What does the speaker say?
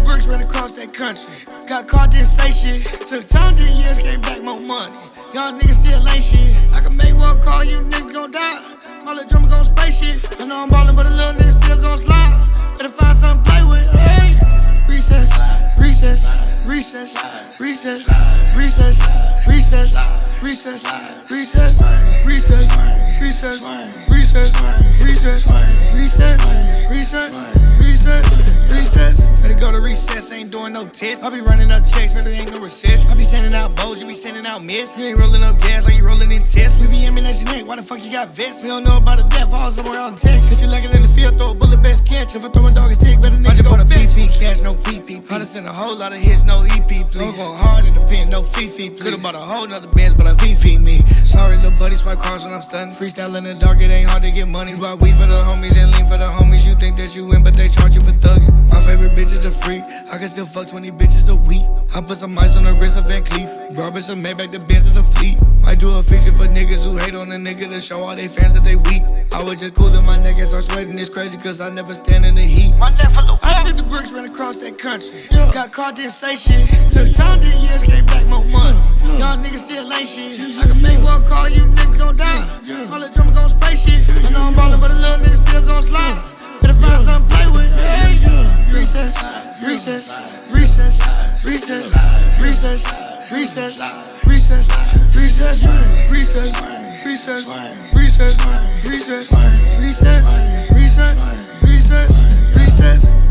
bricks, ran across that country. Got caught, didn't say shit. Took time, 10 years, came back more money. Y'all niggas still ain't shit. I can make one call, you niggas gon' die. My little drummer gon' spray shit. I know I'm ballin', but a little nigga still gon' slide. Better find something to play with. Hey. Recess, recess, recess, recess, recess, recess, recess, recess, recess, recess, recess, recess, recess, recess, recess. Better go to recess, ain't doing no tests. I be running up checks, but there ain't no recession. I be sending out bows, you be sending out miss. You ain't rolling up gas like you rolling in tests. We be aiming at your neck, why the fuck you got vests? We don't know about the death, all somewhere out in Texas. Cause you lacking in the field, throw a bullet, best catch. If I throw my dog a stick, better nigga go fetch. PP cash, no PPP. Hunters in a whole lot of hits, no EP, please. Don't go hard in the pen, no Fifi, please. Could've bought a whole nother Benz, but I VP me. Sorry, little buddy, swipe cars when I'm stunting. Freestyle in the dark, it ain't hard to get money. Buy weed for the homies and lean for the homies. You think that you win, but they charge you for thugging. My favorite bitches are free. I can still fuck 20 bitches a week. I put some ice on the wrist of Van Cleef. Barbers a Maybach, the Benz is a fleet. Might do a feature for niggas who hate on a nigga to show all they fans that they weak. I was just cooling my neck and start sweating. It's crazy cause I never stand in the heat. My neck full of I took the bricks, ran across that country. Got caught, didn't say shit. Took time, 10 years, came back more money. Y'all niggas still ain't shit. I can make one call, you niggas gon' die. My little drummer gon' spray shit. I know I'm ballin', but a little nigga still gon' slide. Better find something to play with. Hey. Recess, recess, recess, recess, recess, recess, recess, recess, recess, recess, recess, recess, recess, recess, recess, recess.